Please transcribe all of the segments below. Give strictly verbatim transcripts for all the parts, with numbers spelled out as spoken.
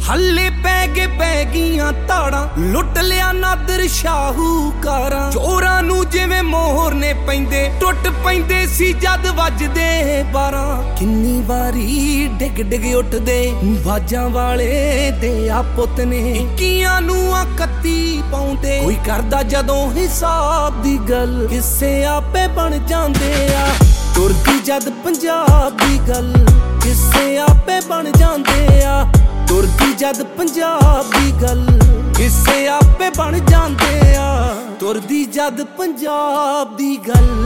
ਹੱਲੇ ਪੈ ਗਏ ਪੈ ਗਈਆਂ ਤਾੜਾਂ, ਲੁੱਟ ਲਿਆ ਨਾਦਰ ਸ਼ਾਹੂਕਾਰਾਂ। ਚੋਰਾਂ ਨੂੰ ਜਿਵੇਂ ਮੋਹਰ ਨੇ ਪੈਂਦੇ, ਟੁੱਟ ਪੈਂਦੇ ਸੀ ਜਦ ਵੱਜਦੇ ਬਾਰਾਂ। ਕਿੰਨੀ ਵਾਰੀ ਡਿੱਗ ਡਿੱਗ ਉੱਠਦੇ ਬਾਜਾਂ ਵਾਲੇ ਦੇ ਆ ਪੁੱਤ ਨੇ, ਇੱਕੀਆਂ ਨੂੰ ਆ ਕੱਤੀ ਪਾਉਂਦੇ। ਕੋਈ ਕਰਦਾ ਜਦੋਂ ਹਿਸਾਬ ਦੀ ਗੱਲ, ਕਿਸੇ ਆਪੇ ਬਣ ਜਾਂਦੇ ਆ। ਤੁਰਦੀ ਜਦ ਪੰਜਾਬ ਦੀ ਗੱਲ, ਕਿਸੇ ਆਪੇ ਬਣ ਜਾਂਦੇ ਆ। ਤੁਰਦੀ ਜਦ ਪੰਜਾਬ ਦੀ ਗੱਲ, ਕਿਸੇ ਆਪੇ ਬਣ ਜਾਂਦੇ ਆ। ਤੁਰਦੀ ਜਦ ਪੰਜਾਬ ਦੀ ਗੱਲ।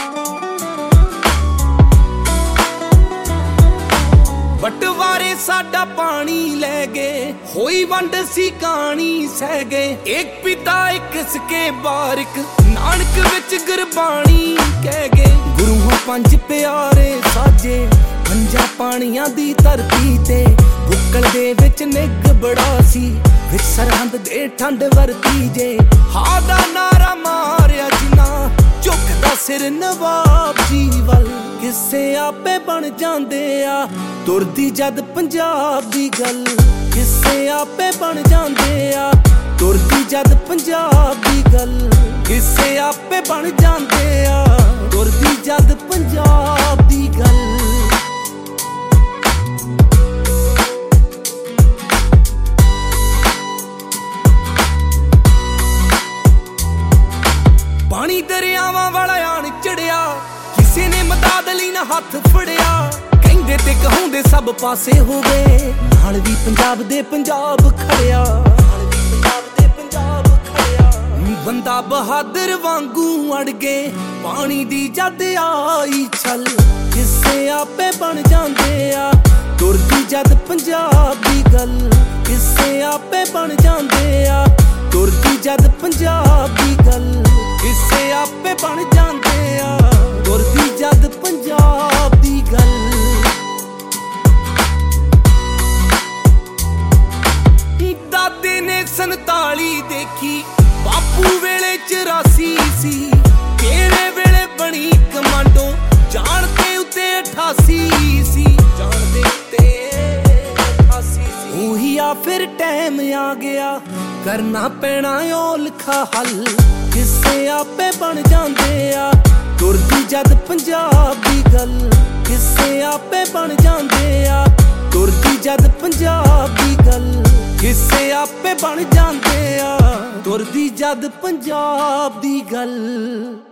ਬਟਵਾਰੇ ਸਾਡਾ ਪਾਣੀ ਲੈ ਗਏ, ਹੋਈ ਵੰਡ ਸੀ ਕਹਾਣੀ ਸਹਿ ਗਏ। ਇੱਕ ਪਿਤਾ ਇੱਕ ਸਕੇ ਬਾਰਿਕ, ਨਾਨਕ ਵਿੱਚ ਗੁਰਬਾਣੀ ਕਹਿ ਗਏ। ਗੁਰੂਆਂ ਪੰਜ ਪਿਆਰੇ ਸਾਜੇ, ਪੰਜਾਂ ਪਾਣੀਆਂ ਦੀ ਧਰਤੀ ਤੇ। ਬੁੱਕਲ ਦੇ ਵਿੱਚ ਨਿੱਘ ਬੜਾ ਸੀ, ਵਿੱਚ ਸਰਹੰਦ ਦੇ ਠੰਡ ਵਰਤੀ ਜੇ। ਹਾਂ ਦਾ ਨਾਰਾ ਮਾਰਿਆ ਜਿਨਾ, ਝੁਕਦਾ ਸਿਰ ਨਵਾਬ ਜੀ ਵੱਲ, ਕਿਸੇ ਆਪੇ ਬਣ ਜਾਂਦੇ ਆ। ਤੁਰਦੀ ਜਦ ਪੰਜਾਬ ਦੀ ਗੱਲ, ਕਿਸੇ ਆਪੇ ਬਣ ਜਾਂਦੇ ਆ। ਤੁਰਦੀ ਜਦ ਪੰਜਾਬ ਦੀ ਗੱਲ, ਕਿਸੇ ਆਪੇ ਬਣ ਜਾਂਦੇ ਆ। ਤੁਰਦੀ ਜਦ ਪੰਜਾਬ ਦੀ ਗੱਲ। ਪਾਣੀ ਦਰਿਆਵਾਂ ਵਾਲਾ ਆਣ ਚੜਿਆ, ਕਿਸੇ ਨੇ ਮਦਦ ਲਈ ਨਾ ਹੱਥ ਫੜਿਆ। ਕਹਿੰਦੇ ਤੇ ਕਹਾਉਂਦੇ ਸਭ ਪਾਸੇ ਹੋ ਗਏ, ਨਾਲ ਵੀ ਪੰਜਾਬ ਦੇ ਪੰਜਾਬ ਖੜਿਆ। ਨਾਲ ਵੀ ਪੰਜਾਬ ਦੇ ਪੰਜਾਬ ਖੜਿਆ। ਬੰਦਾ ਬਹਾਦਰ ਵਾਂਗੂ ਅੜ ਗਏ, ਪਾਣੀ ਦੀ ਜਦ ਆਈ ਛਲ, ਕਿਸੇ ਆਪੇ ਬਣ ਜਾਂਦੇ ਆ। ਤੁਰਦੀ ਜਦ ਪੰਜਾਬ ਦੀ ਗੱਲ, ਕਿਸੇ ਆਪੇ ਬਣ ਜਾਂਦੇ ਆ। ਤੁਰਦੀ ਜਦ ਪੰਜਾਬ ਦੀ ਗੱਲ, ਕਿਸੇ ਆਪੇ ਬਣ ਜਾਂਦੇ ਆ। ਤੁਰਦੀ ਜਦ ਪੰਜਾਬ ਦੀ ਗੱਲ। ਦਾਦੇ ਨੇ ਸੰਤਾਲੀ ਦੇਖੀ, ਬਾਪੂ ਵੇਲੇ ਚੁਰਾਸੀ ਸੀ। ਤੇਰੇ ਵੇਲੇ ਬਣੀ ਕਮਾਂਡੋ, ਜਾਣ ਤੇ ਉੱਤੇ ਅਠਾਸੀ ਸੀ। ਜਾਣ ਦੇ ਉੱਤੇ ਅਠਾਸੀ ਸੀ। ਉਹੀ ਆ ਫਿਰ ਟਾਈਮ ਆ ਗਿਆ, ਕਰਨਾ ਪੈਣਾ ਓ ਲਿਖਾ ਹੱਲ, ਕਿਸੇ ਆਪੇ ਬਣ ਜਾਂਦੇ ਆ। ਤੁਰਦੀ ਜਦ ਪੰਜਾਬ ਦੀ ਗੱਲ, ਕਿਸੇ ਆਪੇ ਬਣ ਜਾਂਦੇ ਆ। ਤੁਰਦੀ ਜਦ ਪੰਜਾਬ ਦੀ ਗੱਲ, ਕਿਸੇ ਆਪੇ ਬਣ ਜਾਂਦੇ ਆ। ਤੁਰਦੀ ਜਦ ਪੰਜਾਬ ਦੀ ਗੱਲ।